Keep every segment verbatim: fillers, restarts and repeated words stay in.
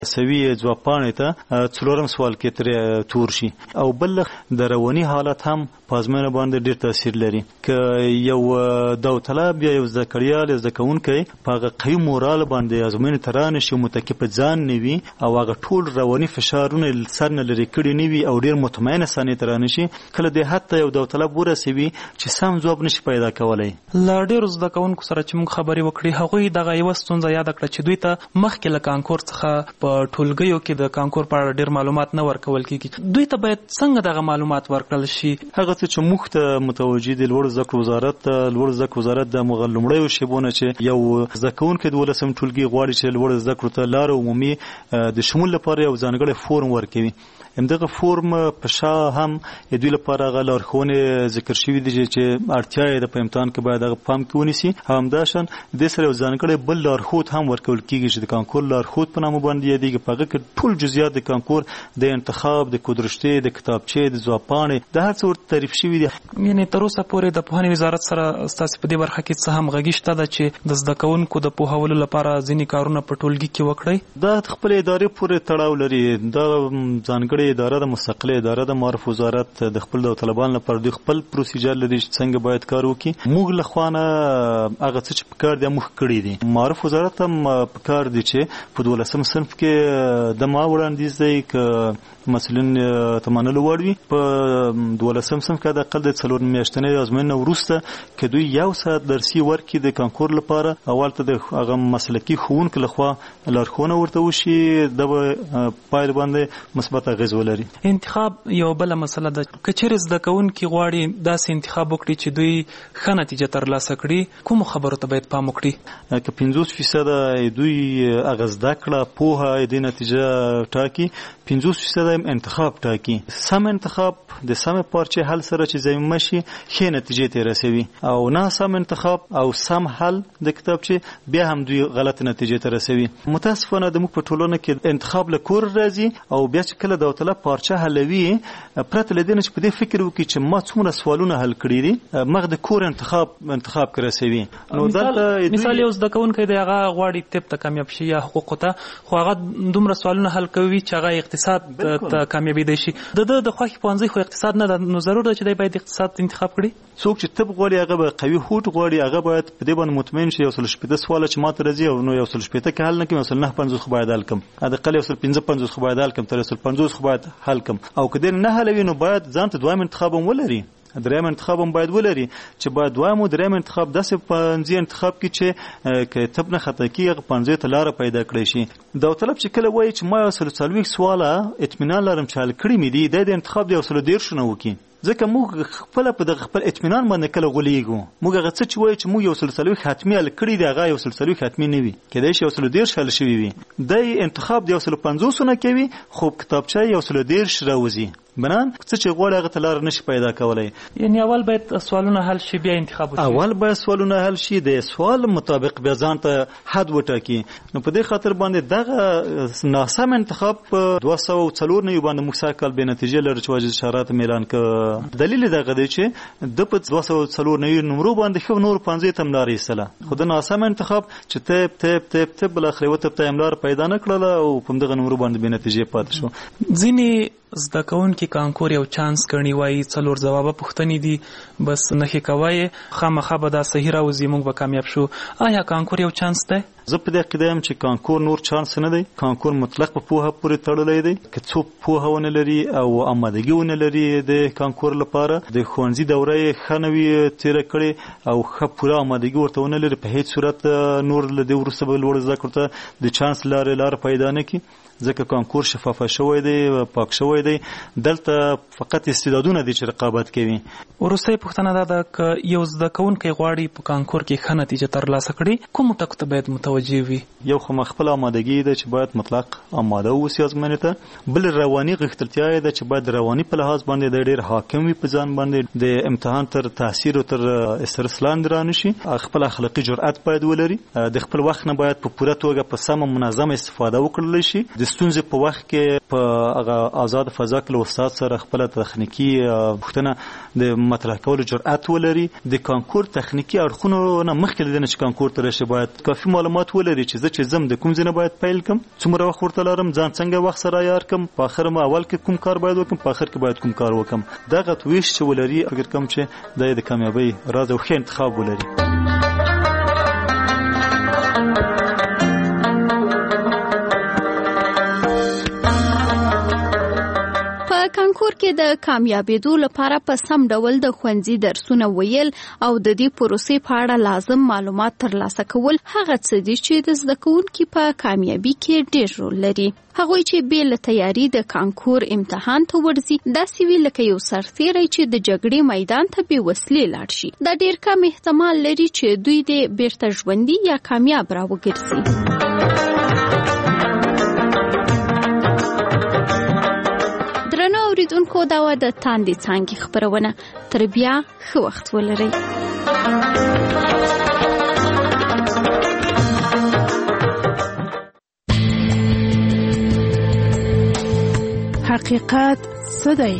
سوي ځوابپاڼې ته څلورم سوال کې ترې تور شي. او بل د رواني حالت هم په ازموینه باندې ډېر تاثیر لري. که یو داوطلب یا یو زده کړیال یا زده کوونکی په هغه قوي مورال باندې ازموینې ته رانشي، متکي په ځان نه وي او هغه ټول رواني فشارونه سر نه لرې کړي نه وي او ډېر مطمئنه ثانیې ته رانشي، کله دې حد ته یو داوطلب ورسوي چې سم ځواب نشي پیدا کولی. له ډېرو زده کوونکو سره چې موږ خبرې وکړې، هغوی دغه یوه ستونزه یاده کړه چې دوی ته مخکې له کانکور څخه په ټولګیو کې د کانکور په اړه ډېر معلومات نه ورکول کېږي. دوی ته باید څنګه دغه معلومات ورکړل شي؟ هغه څه چې موږ ته متوجه دي لوړ زده کړو وزارت لوړ زده کړو وزارت د مغ لومړیو شیبونه چې یو زده کوونکی د ولسم ټولګي غواړي چې لوړ زده کړو ته لاره عمومي د شمول لپاره یو ځانګړی فورم ورکوي. همدغه فورم په شا هم د دوی لپاره هغه لارښوونې ذکر شوي دي چې اړتیا یې ده په امتحان کې باید هغه پام کې ونیسي. همداشان دې سره یو ځانګړی بل لارښود هم ورکول کېږي چې د کانکور لارښود په نامه باندې یادېږي. په هغه کې ټول جزئیات د کانکور د انتخاب، د کودرشتې، د کتابچې، د ځوابپاڼې د هر څه ورته تعریف شوي دي. یعنې تر اوسه پورې د پوهنې وزارت سره ستاسې په دې برخه کې څه همغږي شته ده چې د زده کوونکو د پوهولو لپاره ځینې کارونه په ټولګي کې وکړئ؟ دا خپل ادارې پورې تړاو لري. دا ځانګړې اداره د مستقله اداره د معارف وزارت د خپل داوطلبانو لپاره د خپل پروسیجر لري چې څنګه باید کار وکړي. موږ له خوا نه هغه څه چې په کار دي موږ کړي دي. معارف وزارت هم په کار دي چې په دولسم صنف کې د ما وړاندیز دی که مسؤلین تمنلو وړ وي په دولسم صنف کې د اقل د څلور میاشتنۍ ازموینې وروسته که دوی یو ساعت درسي ورکړي د کانکور لپاره، اول ته د هغه مسلکي ښوونکو لخوا لارښوونه ورته وشي، د پایل باندې مثبت اغېز ولري. انتخاب یو بله مسله ده. که چیرې زده کوونکي غواړي داسې انتخاب وکړي چې دوی ښه نتیجه ترلاسه کړي، کومو خبرو ته باید پام وکړي؟ که پنځوس فیصده دوی هغه زده کړه پوهه دې نتیجه ټاکي، پنځوس فیصده انتخاب ټاکي. سم انتخاب د سمې پارچې حل سره چې ضمیمه شي ښې نتیجې ته رسوي، او نه سم انتخاب او سم حل د کتابچې بیا هم دوی غلط نتیجې ته رسوي. متاسفانه د موږ په ټولنه کې انتخاب له کور راځي او بیا چې کله داوطلب پارچه حلوي پرته له دې نه چې په دې فکر وکړي چې ما څومره سوالونه حل کړي دي، مغ د کور انتخاب انتخاب کې رسوي. نو دلته مثال یو زده کوونکی دی هغه غواړي طب ته کامیاب شي یا حقوقو ته، خو هغه دومره سوالونه حل کوي چې هغه اقتصاد ته کامیابېدی شي. د ده د خوښې پوهنځی خو اقتصاد نه ده، نو ضرور ده چې دی باید اقتصاد انتخاب کړي. څوک چې طب غواړي هغه به قوي هوډ غواړي، هغه باید په دې باندې مطمئن شي یو سل شپېته سواله چې ماته راځي او نو یو سل شپېته کې حل نه کړم، یو سل نهه پنځوس خو باید حل کړم، حداقل یو سل پنځه پنځوس خو باید حل کړم، تر یو سل پنځوس خو باید حل کړم. او که دې نه حلوي نو باید ځان ته دویم انتخاب هم ولري، دریم انتخاب هم باید ولري چې باید دویم او دریم انتخاب داسې پوهنځي انتخاب کړي چې که طب نه خطا کېږي هغه پوهنځي ته لاره پیدا کړی شي. داوطلب چې کله وایي چې ما یو سل څلوېښت سواله اطمینان لرم چې حل کړي مې دي، دا د انتخاب د یو سلو دېرشو نه وکړي. ځکه موږ خپله په دغه خپل اطمینان باندې کله غولېږو. موږ هغه څه چې وایو چې موږ یو سل څلوېښت حتمي حل کړي دي، هغه یو سل څلوېښت حتمي نه وي، کیدای شي یو سلو دېرش حل شوي وي. دی انتخاب د یو سلو پنځوسو نه کوي، خو کتابچه یو سلو دېرش راوځي. بنان څه چې غواړي هغه ته لاره نشي پیدا کولی. یعنې اول باید سوالونه حل شي بیا انتخاب وشي. اول باید سوالونه حل شي، د سوال مطابق بیا ځان ته حد وټاکي. نو په دې خاطر باندې دغه ناسم انتخاب په دوه سوه څلور نوي باندې موږ سږ کال بې نتیجې لرو چې واجد اشارات مې اعلان کړ. دلیل یې دغه دی چې د په دوه سوه څلور نوي نمرو باندې ښه نور پوهنځیو ته هم لاره ایستله، خو د ناسم انتخاب چې طب طب طب طب بالاخره یوه طب ته یې هم لاره پیدا نه کړله او په همدغه نمرو باندې بې نتیجې پاتې شو. ځینې زده کوونکي کانکور یو چانس ګڼي، وایي څلور ځوابه پوښتنې دي، بس نښې کوی خامخا به دا صحیح راوځي موږ به کامیاب شو. آیا کانکور یو چانس دی؟ زه په دې عقیده یم چې کانکور نور چانس نه دی. کانکور مطلق په پوهه پورې تړلی دی. که څوک پوهه ونه لري او آمادګي ونه لري د کانکور لپاره، د ښوونځي دوره یې ښه نه وي تېره کړې او ښه پوره آمادګي ورته ونه لري، په هیڅ صورت نور له دې وروسته به لوړ زده کړو ته د چانس لارې لاره پیدا نه کړي. ځکه کانکور شفافه شوی دی، پاک شوی دی. دلته فقط استعدادونه دي چې رقابت کوي. وروستۍ پوښتنه دا ده که یو زده کوونکی غواړي په کانکور کې ښه نتیجه ترلاسه کړي، کومو ټکو ته باید متوجه وي؟ یو خو خپله آمادګي ده چې باید مطلق آماده واوسي ازموینې ته. بل رواني غښتلتیا یې ده چې باید رواني په لحاظ باندې د ډېر حاکم وي په ځان باندې، د امتحان تر تاثیر او تر استرس لاندې رانشي. خپل اخلاقي جرأت باید ولري. د خپل وخت نه باید په پوره توګه په سمه منظمه استفاده وکړلی شي. د ستونزې په وخت کې په هغه آزاد فضا کې له استاد سره خپل تخنیکی پوښتنه د مطرح کولو جرأت ولري. د کانکور تخنیکی اړخونو نه مخکې له دې چې کانکور ته راشي باید کافي معلومات ولري چې زه چې زم د کوم ځای نه باید پیل کم، څومره وخت ورته لرم، ځان څنګه وخت سره عیار کم، په اخر ما اول کې کوم کار باید وکم، په اخر کې باید کوم کار وکم. دغه تویش چې ولري فکر کوم چې د کامیابی راز او ښه انتخاب ولري. کانکور کې د کامیابیدو لپاره په سم ډول د ښوونځي درسونه ویل او د دې پروسې په اړه لازم معلومات ترلاسه کول هغه څه دي چې د زده کوونکي په کامیابی کې ډېر رول لري. هغوی چې بې له تیاری د کانکور امتحان ته ورځي داسې وي لکه یو سرتیری چې د جګړې میدان ته بې وسلې لاړ شي. دا ډېر کم احتمال لري چې دوی دې بیرته ژوندي یا کامیاب راوګرځي. درنو اوریدونکو دا و د تاندې څانګې خبرونه. تر بیا ښه وخت ولرئ. حقیقت څه دی؟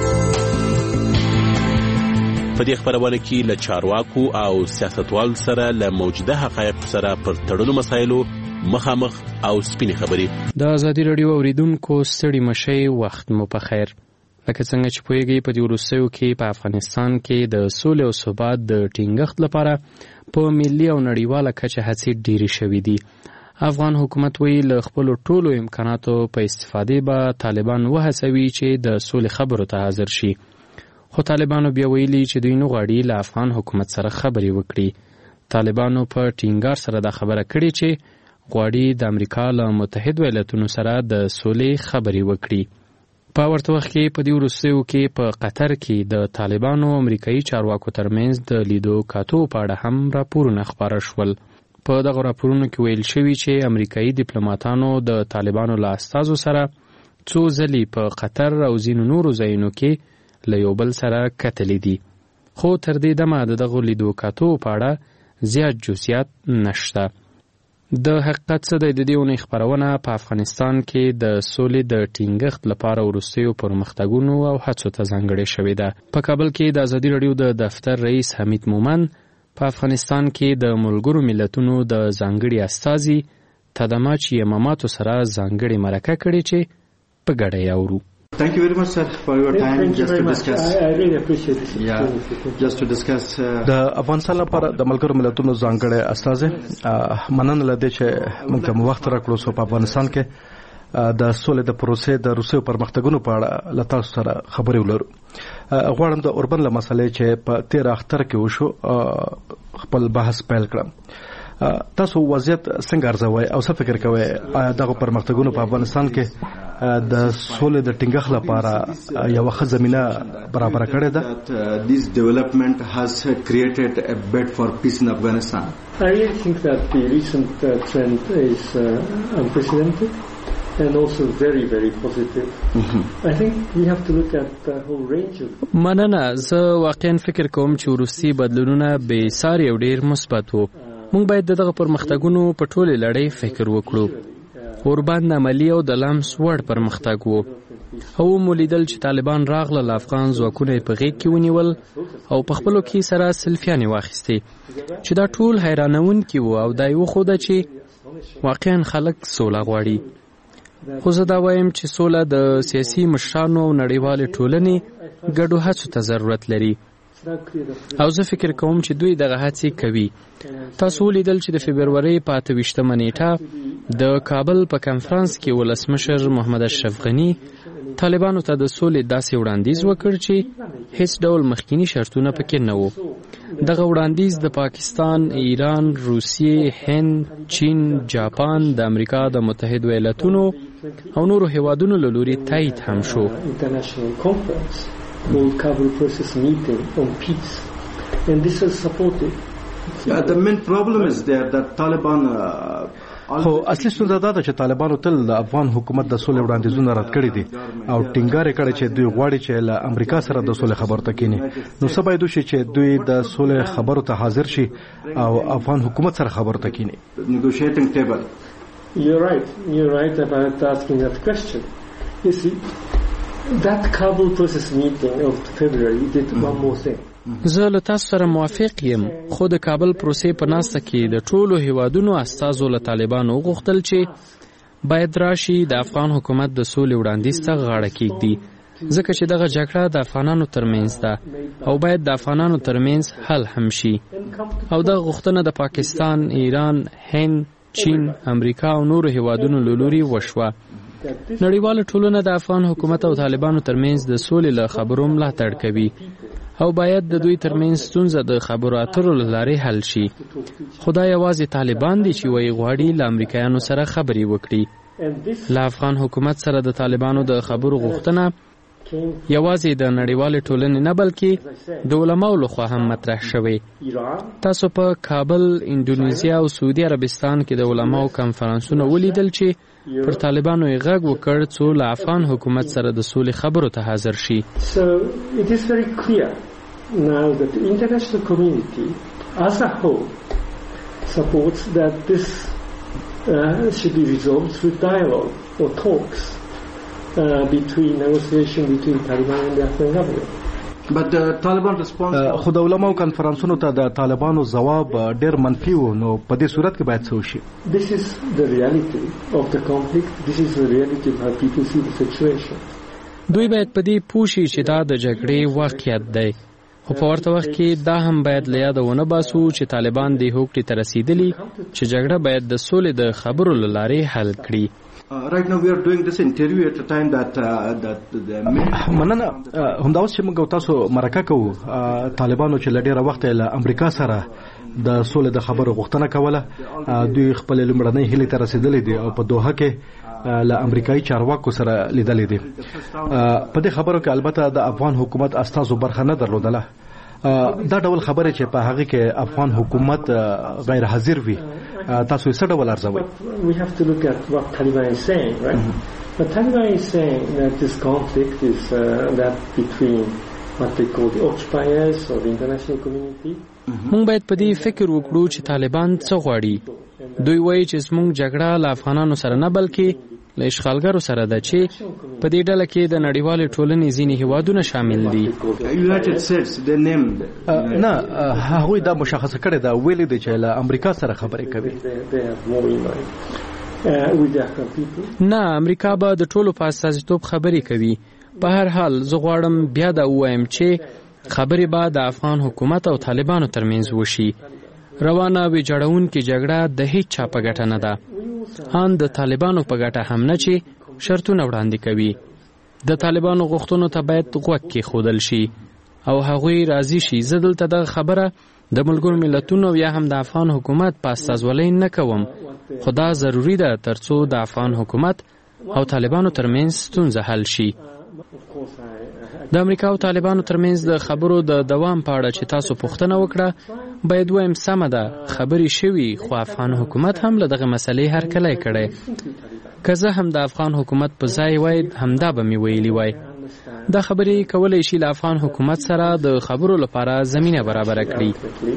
په دې خبرونه کې له چارواکو او سیاستوالو سره له موجوده حقایقو سره پر تړلو مسایلو مخامخ او سپینې خبرې. د ازادي راډیو اوریدونکو ستړي مشئ، وخت مو په خیر. لکه څنګه چې پوهیږئ په دې وروستیو کې په افغانستان کې د سولې او ثبات د ټینګښت لپاره په ملي او نړیواله کچه هڅې ډېرې شوې دي. افغان حکومت وایي له خپلو ټولو امکاناتو په استفادې به طالبان وهڅوي چې د سولې خبرو ته حاضر شي. خو طالبانو بیا ویلي چې دوی نه غواړي له افغان حکومت سره خبرې وکړي. طالبانو په ټینګار سره دا خبره کړې چې غواړي د امریکا له متحد ایالاتونو سره د سولې خبرې وکړي. په ورته وخت کې په دې وروستیو کې په قطر کې د طالبانو او امریکایي چارواکو ترمنځ د لیدو کاتو په اړه هم راپورونه خپاره شول. په دغه راپورونو کې ویل شوي چې امریکایي ډیپلوماټانو د طالبانو له استازو سره څو ځلې په قطر او ځینو نورو ځایونو کې له یو بل سره کتلې دي. خو تر دې دمه د دغو لیدو کاتو په اړه زیات جزئیات نشته. د حقیقت څه دی؟ د دې اونۍ خپرونه په افغانستان کې د سولې د ټینګښت لپاره وروستیو پرمختګونو او هڅو ته ځانګړې شوې ده. په کابل کې د ازادي راډیو د دفتر رئیس حمید مومن په افغانستان کې د ملګرو ملتونو د ځانګړي استازي تدماچ یماماتو سره ځانګړې مرکه کړې چې په ګډه یې اورو. Thank you very much, sir, for your yes, time. Thank just you to very discuss. much. I, I really appreciate this. Yeah, just to discuss. د افغانستان لپاره د ملګرو ملتونو ځانګړی استازي مننه لدې چې موږ ته وخت راکړو چې په افغانستان کې د سولې د پروسې د روسیې پرمختګونو په اړه له تاسو سره خبرې ولرو. غواړم د اوربن له مسلې چې په تیر اختر کې وشو خپل بحث پیل کړم. تاسو وضعیت څنګه ارزوئ او څه فکر کوئ دغه پرمختګونو په افغانستان کې د سولې د ټینګښت لپاره یو ښه زمینه برابر کړې ده؟ This development has created a bed for peace in Afghanistan. I really think that the recent uh, trend is uh, unprecedented and also very very positive. Mm-hmm. I think we have to look at the whole range of مننه. زه واقعا فکر کوم چې وروستي بدلونونه بې ساري او ډېر مثبت وو. موږ باید دغه پرمختګونو په ټولې لړۍ فکر وکړو. اوربان عملی او د لمس وړ پرمختګ وو. او مو لیدل چې طالبان راغله له افغان ځواکونه یې په غېږ کې ونیول او په خپلو کې سره سلفیانې واخیستې چې دا ټول حیرانونکي وو او دا یې وښوده چې واقعا خلک سوله غواړي. خو زه دا وایم چې سوله د سیاسي مشرانو او نړیوالې ټولنې ګډو هڅو ته ضرورت لري او زه فکر کوم چې دوی دغه هڅې کوي. تاسو ولیدل چې د فبرورۍ په اته ویشتمه نیټه د کابل په کنفرانس کې ولسمشر محمد اشرف غني طالبانو ته د سولې داسې وړاندیز وکړ چې هیڅ ډول مخکینی شرطونه پکې نه وو. دغه وړاندیز د پاکستان، ایران، روسیې، هند، چین، جاپان، د امریکا د متحدو ایالاتونو او نورو هیوادونو له لوري تایید هم شو. called Kabul Process Meeting on Peace, and this is supported. Yeah, the main problem is there that Taliban uh, خو اصلي ستونزه دا ده چې طالبانو تل د افغان حکومت د سولې وړاندیزونه رد کړي دي او ټینګار یې کړی چې دوی غواړي چې له امریکا سره د سولې خبرو ته کینی. نو څه باید وشي چې دوی د سولې خبرو ته حاضر شي او افغان حکومت سره خبرو ته کینی. Negotiating table. You're right. You're right about asking that question. You see, that Kabul process meeting of February did one more thing. زه له تاسو سره موافق یم خو د کابل پروسې په ناسته کې د ټولو هیوادونو استازو له طالبانو وغوښتل چې باید راشي د افغان حکومت د سولې وړاندیز ته غاړه کېږدي ځکه چې دغه جګړه د افغانانو ترمنځ ده او باید د افغانانو ترمنځ حل هم شي او دغه غوښتنه د پاکستان، ایران، هند، چین، امریکا او نورو هیوادونو له لوري وشوه. نړیواله ټولنه د افغان حکومت او طالبانو ترمنځ د سولې له خبرو ملاتړ کوي او باید د دوی ترمنځ ستونزه د خبرو اترو له لارې حل شي. خو دا یوازې طالبان دي چې وایي غواړي له امریکایانو سره خبرې وکړي. له افغان حکومت سره د طالبانو د خبرو غوښتنه یوازې د نړیوالې ټولنې نه بلکې د علماو لخوا هم مطرح شوې. تاسو په کابل، اندونیزیا او سعودي عربستان کې د علماو کنفرانسونه ولیدل چې پر طالبانو یې غږ وکړ څو له افغان حکومت سره د سولې خبرو ته حاضر شي. So it is very clear now that the international community as a whole supports that this uh, should be resolved through dialogue or talks uh, between negotiation between Taliban and the Afghan government. But the Taliban response خو د علماو کنفرانسونو ته د طالبانو ځواب ډېر منفي و نو په دې صورت کې باید څه وشي؟ This is the reality of the conflict. This is the reality of how people see the situation. دوی باید په دې پوه شي چې دا د جګړې واقعیت دی خو په ورته وخت کې دا هم باید له یاده ونه باسو چې طالبان دې هوکړې ته رسېدلي چې جګړه باید د سولې د خبرو له لارې حل کړي. Uh, right now we are doing this interview at a time that uh, that the مننه همدا اوس چې موږ تاسو مرکه کوو طالبانو چې لډیره وخت له امریکا سره د سولې د خبرو غوښتنه کوله دوی خپل لمړنۍ هلې ته رسیدلې دي او په دوحه کې له امریکایي چارواکو سره لیدلې دي. په دې خبرو کې البته د افغان حکومت استازو برخه نه درلودله. دا ډول خبره چې په هغه کې افغان حکومت غیر حاضر وي تاسو یې څه ډول ارزوئ؟ We have to look at what Taliban is saying, right? But Taliban is saying that this conflict is uh, that between what they call the occupiers or the international community. مونږ باید په دې فکر وکړو چې طالبان څه غواړي. دوی وایي چې زموږ جګړه له افغانانو سره نه بلکې له اشغالګرو سره ده چې په دې ډله کې د نړیوالې ټولنې ځینې هیوادونه شامل دي. نه هغوی دا مشخصه کړې ده ویلي دي چې له امریکا سره خبرې کوي. نه امریکا به د ټولو په استازیتوب خبرې کوي. په هر حال زه غواړم بیا دا ووایم چې خبرې به د افغان حکومت او طالبانو ترمنځ وشي. روانه ویجاړونکې جګړه د هیڅ چا په ګټه نه ده، ان د طالبانو په ګټه هم نه چې شرطونه وړاندې کوي. د طالبانو غوښتنو ته باید غوږ کېښودل شي او هغوی راضي شي. زه دلته دغه خبره د ملګرو ملتونو یا هم د افغان حکومت په استازولۍ نه کوم، خو دا ضروري ده ترڅو د افغان حکومت او طالبانو ترمنځ ستونزه حل شي. د امریکا او طالبانو ترمنځ د خبرو د دوام په اړه چې تاسو پوښتنه وکړه باید وایم سمه ده خبرې شوي خو افغان حکومت هم له دغه مسلې هرکلی کړی. که زه هم د افغان حکومت په ځای وای همدا به مې ویلي وای. دا خبرې کولی شي له افغان حکومت سره د خبرو لپاره زمینه برابره کړي.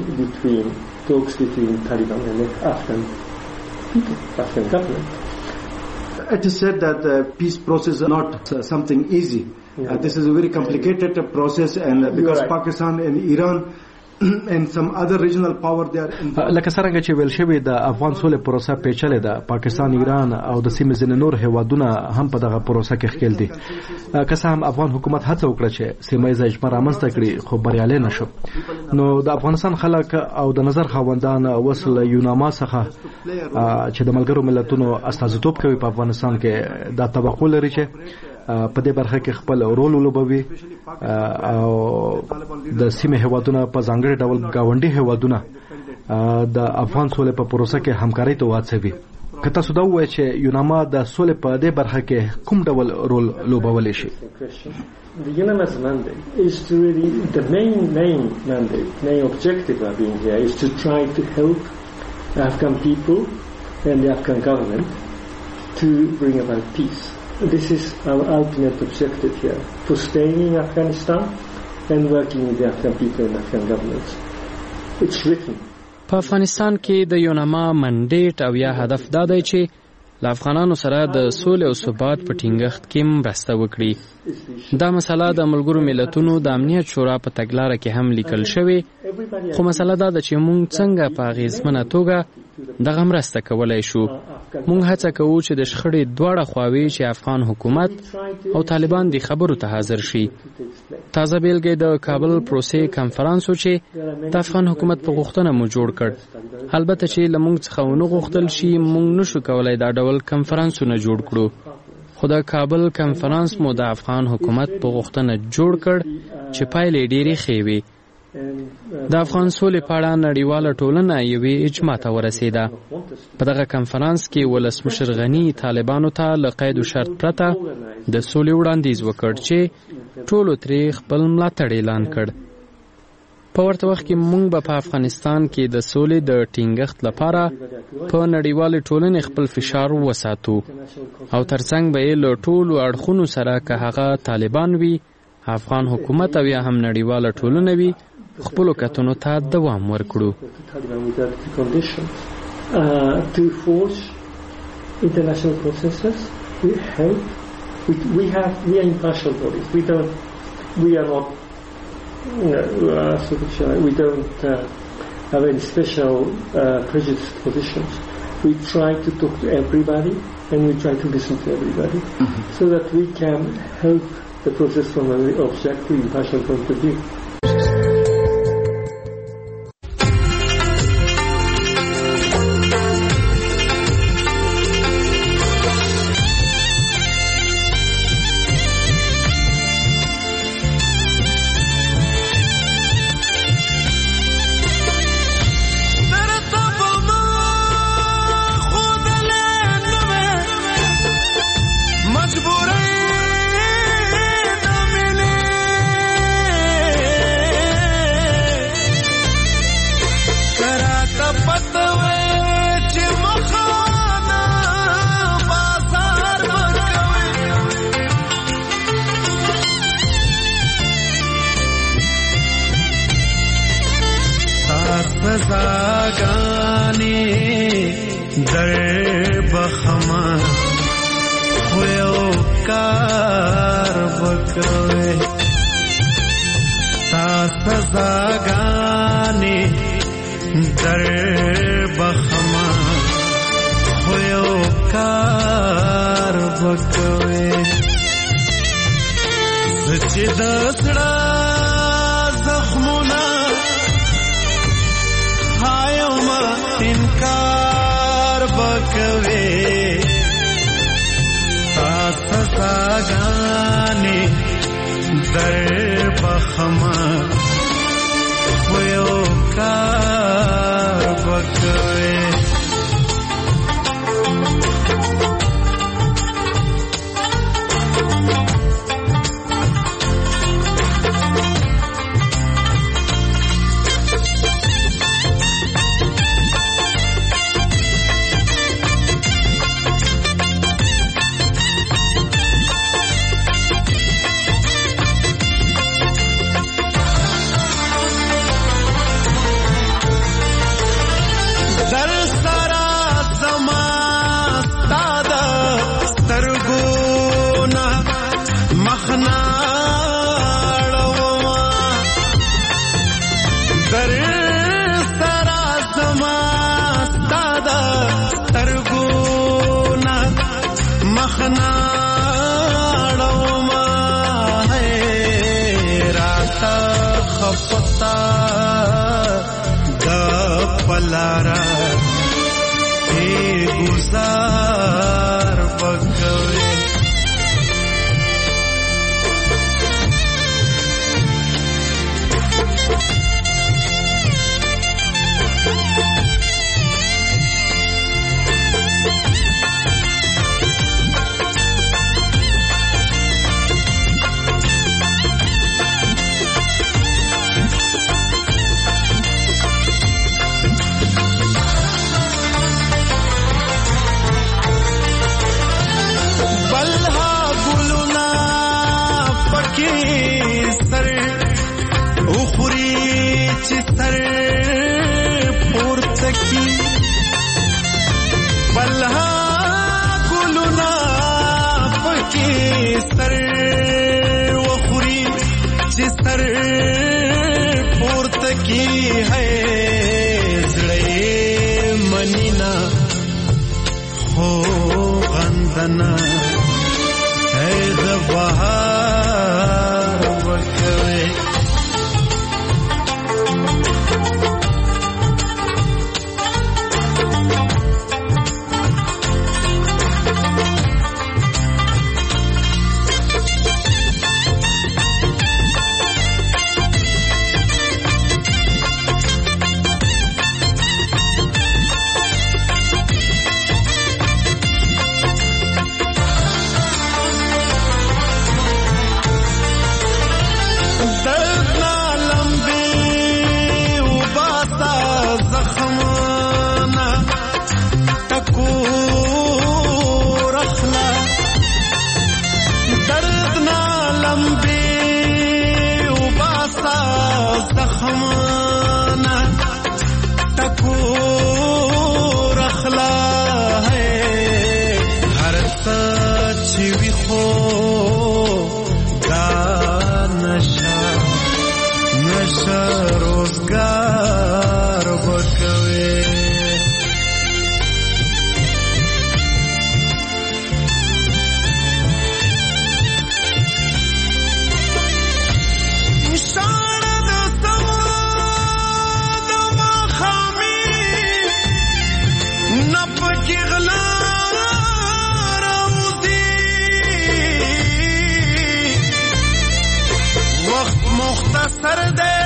It is said that the peace process is not uh, something easy. Uh, this is a very complicated uh, process, and uh, because right. Pakistan and Iran and some other regional power they are involved. لکه څنګه چې ویل شوی د افغان سولې پروسه پیچلې ده. پاکستان، ایران او د سیمې ځینې نور هیوادونه هم په دغه پروسه کې ښکېل دي. که څه هم افغان حکومت هڅه وکړه چې سیمه ییزه اجماع رامنځته کړي خو بریالی نه شو. نو د افغانستان خلک او د نظر خاوندان اوس له یوناما څخه چې د ملګرو ملتونو استازیتوب کوي په افغانستان کې دا توقع لري چې په دې برخه کې خپل رول ولوبوي او د سیمې هیوادونه په ځانګړي ډول گاونډي هیوادونه د افغان سولې په پروسه کې همکاري ته وهڅوي. که تاسو دا ووایئ چې یوناما د سولې په دې برخه کې کوم ډول رول لوبولی شي؟ The UNAMA's mandate is to really, the main, main mandate, main objective of being here is to try to help the Afghan people and the Afghan government to bring about peace. This is our ultimate objective here, for staying in Afghanistan and working with the Afghan people and Afghan governments. It's written. په افغانستان کې د یوناما منډیټ او یا هدف دا دی چې له افغانانو سره د سولې او ثبات په ټینګښت کې مرسته وکړي. دا مسله د ملګرو ملتونو د امنیت شورا په تګلاره کې هم لیکل شوې، خو مسله دا ده چې موږ څنګه په اغیزمنه توګه دغه مرسته کولی شو. موږ هڅه کوو چې د شخړې دواړه خواوې چې افغان حکومت او طالبان د خبرو ته حاضر شي. تازه بیلګې د کابل پروسې کنفرانس و چې د افغان حکومت په غوښتنه مو جوړ کړ. البته چې له موږ څخه ونه غوښتل شي، موږ نشو کولی دا ډول کنفرانسونه جوړ کړو. خو د کابل کنفرانس مو د افغان حکومت په غوښتنه جوړ کړ چې پایلې ډېرې ښې وي. د افغان سولې په اړه نړیواله ټولنه یوې اجماع ته ورسېده. په دغه کنفرانس کې ولسمشر غني طالبانو ته له قید و شرط پرته د سولې وړاندیز وکړ چې ټولو ترې خپل ملاتړ اعلان کړ. په ورته وخت کې موږ به په افغانستان کې د سولې د ټینګښت لپاره په نړیوالې ټولنې خپل فشار وساتو او ترڅنګ به یې له ټولو اړخونو سره که هغه طالبان وي، افغان حکومت او یا هم نړیواله ټولنه وي، خپلو کتنو ته دوام ورکړو. To forge international processes, we help. We, we have we are impartial bodies. We don't. We are not. Uh, we don't uh, have any special uh, prejudiced positions. We try to talk to everybody and we try to listen to everybody, mm-hmm. so that we can help the process from an objective, impartial point of view. رضاګانې در بخما خو یو کار وکوي تا سزاګانې در بخما خو یو کار وکوي چې د زړه زخمونه هایما انکار وکوي تا سزاګانې در بخما خو یو کار وکوي پلارا اے گزار بکوے سر وخوري چې سر پورته کی ہے زړه منینا خو غندنا ہے د بهار وکوي مختصر دے